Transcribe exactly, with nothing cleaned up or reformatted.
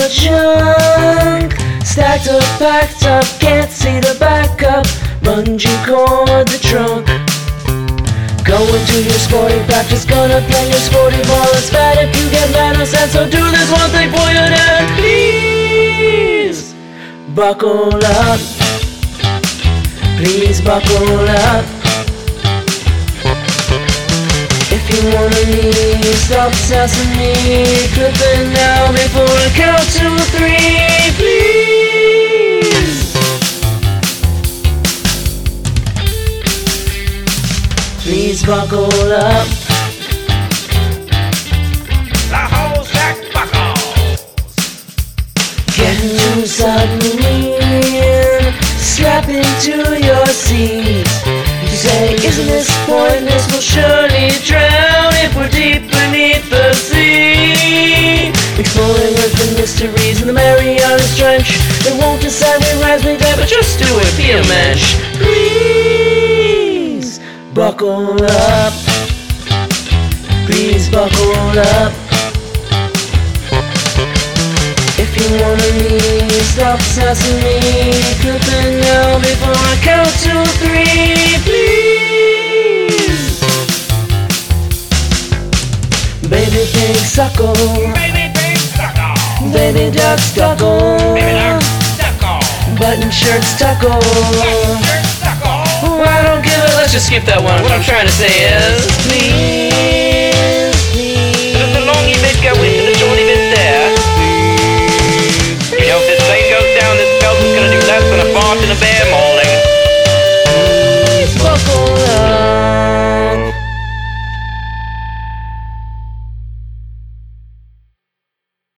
junk, stacked up, packed up, can't see the backup. Bungee cord the trunk. Going to your sporting practice, gonna play your sporty ball. It's bad if you get mad or sad, so do this one thing for your dad. Please buckle up. Please buckle up. If you wanna leave, stop sesame, clip it now before I count to three, please. Please buckle up. The whole stack buckles. Get into submarine, strap into your seat. You say, isn't this pointless? We'll surely drown if we're deep beneath the sea. Exploring Earth and mysteries in the Marianas Trench. It won't decide we rise, we die, but just do it, be a mensch. Please buckle up. Please buckle up. If you wanna leave, stop sesame, clip it now before I count to three, please. Baby pig suckle, Baby pig suckle. baby duck stuckle, Baby duck suckle. button shirt stuckle. Shirt suckle. Oh, I don't give it, let's just skip that one. What I'm trying to say is, please